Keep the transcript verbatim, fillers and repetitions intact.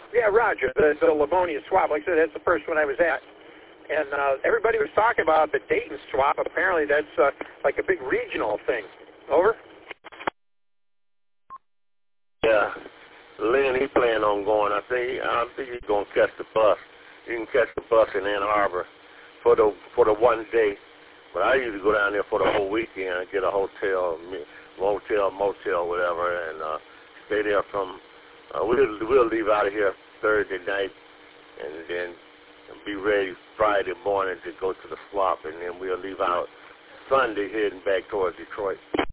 Yeah, Roger, the, the Livonia swap. Like I said, that's the first one I was at. And uh, everybody was talking about the Dayton swap. Apparently that's uh, like a big regional thing. Over? Yeah. Lynn, he planned on going. I think I think he's going to catch the bus. You can catch the bus in Ann Arbor for the for the one day. But I usually go down there for the whole weekend and get a hotel, motel, motel, whatever, and uh, stay there from. Uh, we'll we'll leave out of here Thursday night, and then be ready Friday morning to go to the swap, and then we'll leave out Sunday heading back towards Detroit.